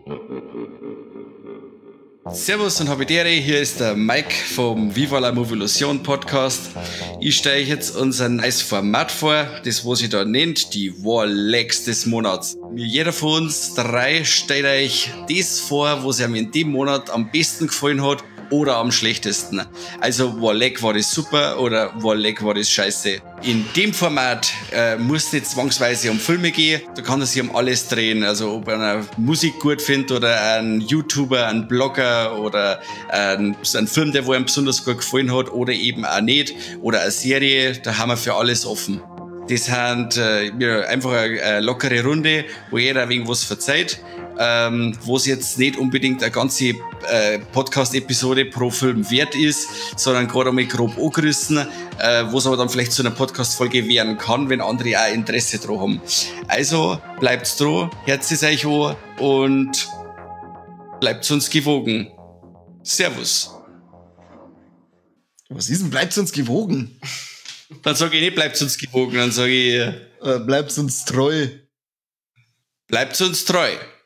Servus und Habitäre, hier ist der Mike vom Viva la Movolution Podcast. Ich stelle euch jetzt unser neues Format vor, das was ich da nennt, die Warlegs des Monats. Jeder von uns drei stellt euch das vor, was ihm in dem Monat am besten gefallen hat oder am schlechtesten. Also Warleg war das super oder Warleg war das scheiße. In dem Format muss es nicht zwangsweise um Filme gehen, da kann es sich um alles drehen. Also ob einer Musik gut findet oder ein YouTuber, ein Blogger oder ein Film, der wo ihm besonders gut gefallen hat oder eben auch nicht. Oder eine Serie, da haben wir für alles offen. Das sind einfach eine lockere Runde, wo jeder ein wenig was verzeiht. Wo es jetzt nicht unbedingt eine ganze Podcast-Episode pro Film wert ist, sondern gerade einmal grob angerissen, wo es aber dann vielleicht zu einer Podcast-Folge werden kann, wenn andere auch Interesse dran haben. Also bleibt's dran, hört es euch an und bleibt uns gewogen. Servus. Was ist denn, bleibt uns gewogen? Dann sage ich nicht, bleibt uns gewogen, dann sage ich... Bleibt uns treu. Bleibt uns treu.